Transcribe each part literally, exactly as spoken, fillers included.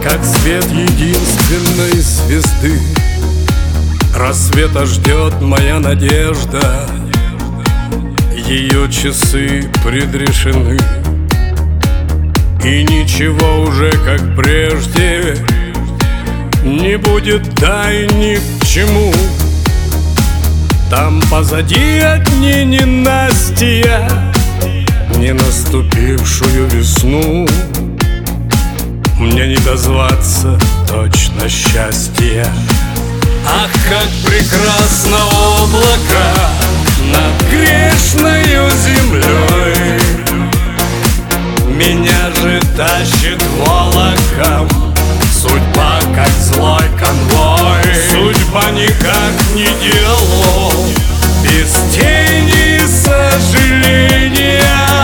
как свет единственной звезды. Рассвета ждет моя надежда, ее часы предрешены. И ничего уже, как прежде, не будет, дай ни к чему. Там позади одни ненастья, не наступившую весну. Мне не дозваться точно счастья. Ах, как прекрасно облака над грешною землей. Меня же тащит волоком судьба, как злой конвой. Судьба никак не дело без тени сожаления.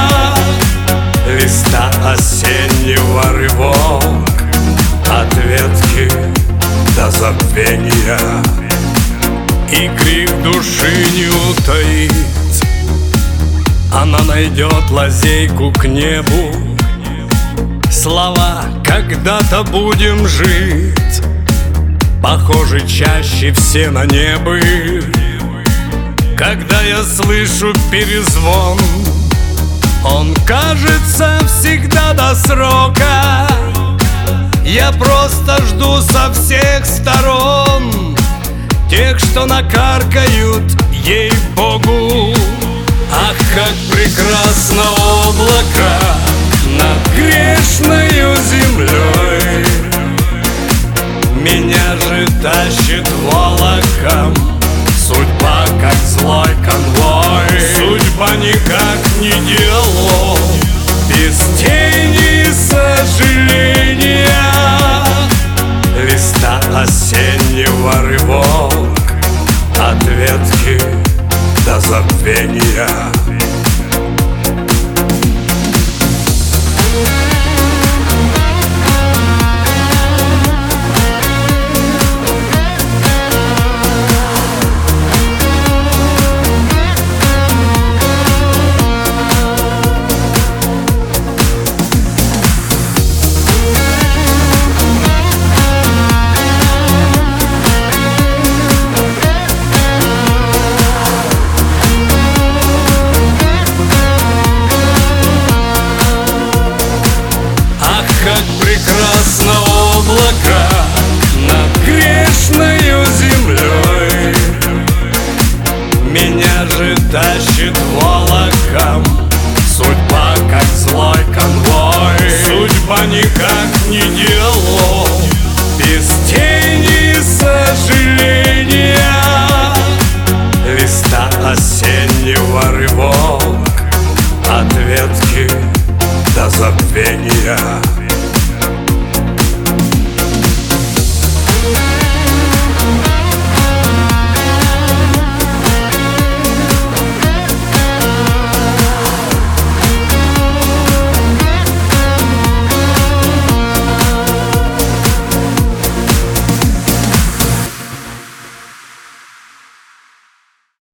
Листа осеннего рывок от ветки до забвения. И крик души не утаить, она найдет лазейку к небу. Слова «когда-то будем жить» похожи чаще все на небы. Когда я слышу перезвон, он кажется всегда до срока. Я просто жду со всех сторон тех, что накаркают, ей-богу. Ах, как прекрасно облака над грешною землей. Меня же тащит волоком судьба, как злой конвой. Судьба никак не дело без тени сожаления. Листа осеннего рывок от ветки до забвения. Как прекрасно облака над грешною землей. Меня же тащит волоком судьба, как злой конвой. Судьба никак не дело без тени сожаления. Листа осеннего рывок от ветки до забвения.